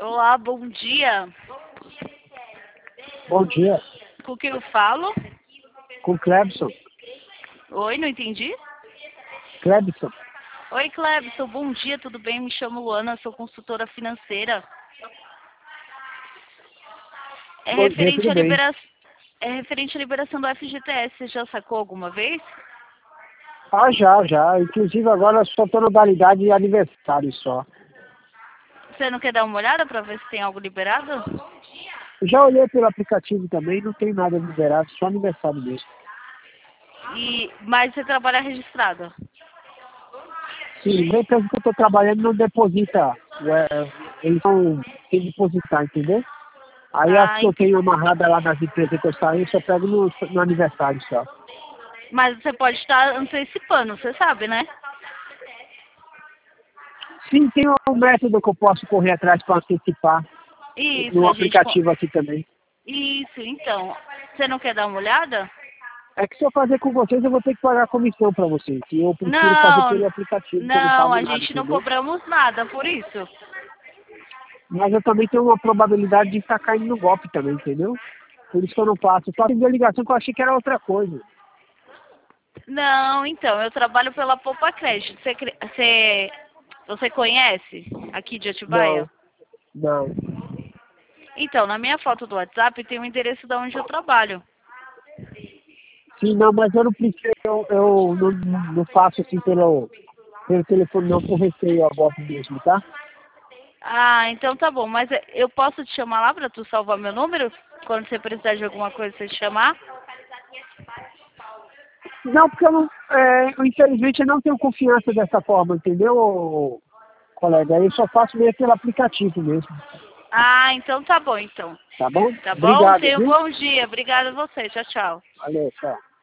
Olá, bom dia. Bom dia, Com quem eu falo? com Clebson. Oi, não entendi. Clebson, Oi, Clebson, bom dia, tudo bem? Me chamo Luana, sou consultora financeira. É bom dia, referente tudo à bem? liberação do FGTS, você já sacou alguma vez? Ah, já. Inclusive agora só estou na modalidade de aniversário só. Você não quer dar uma olhada para ver se tem algo liberado? Já olhei pelo aplicativo também, não tem nada liberado, só aniversário mesmo. Mas você trabalha registrado? Sim, na empresa que eu estou trabalhando não deposita, eles não tem que depositar, entendeu? Aí as Ah, que eu tenho amarrada lá nas empresas que eu saí, eu só pego no aniversário só. mas você pode estar antecipando, você sabe, né? Sim, tem um método que eu posso correr atrás para antecipar Isso, no aplicativo aqui também. Isso, então. Você não quer dar uma olhada? É que se eu fazer com vocês, eu vou ter que pagar comissão para vocês. E eu prefiro fazer Não, pelo aplicativo, que eu não não, pago a nada, gente não entendeu? cobramos nada por isso. Mas eu também tenho uma probabilidade de estar caindo no golpe também, entendeu? Por isso que eu não faço. Só atendi a ligação que eu achei que era outra coisa. Não, então, eu trabalho pela Poupa Crédito. Você conhece aqui de Atibaia? Não, não. Então, na minha foto do WhatsApp tem o endereço de onde eu trabalho. Sim, não, mas eu não preciso, eu não faço assim pelo telefone, não, por receio a golpe mesmo, tá? Ah, então tá bom. Mas eu posso te chamar lá pra tu salvar meu número? Quando você precisar de alguma coisa, você te chamar? Não, porque eu, infelizmente, eu não tenho confiança dessa forma, entendeu, colega? Eu só faço meio pelo aplicativo mesmo, Ah, então tá bom, então. tá bom? Tá bom? Obrigado, Tenha um viu? bom dia. Obrigada a você. Tchau, tchau. Valeu, tchau.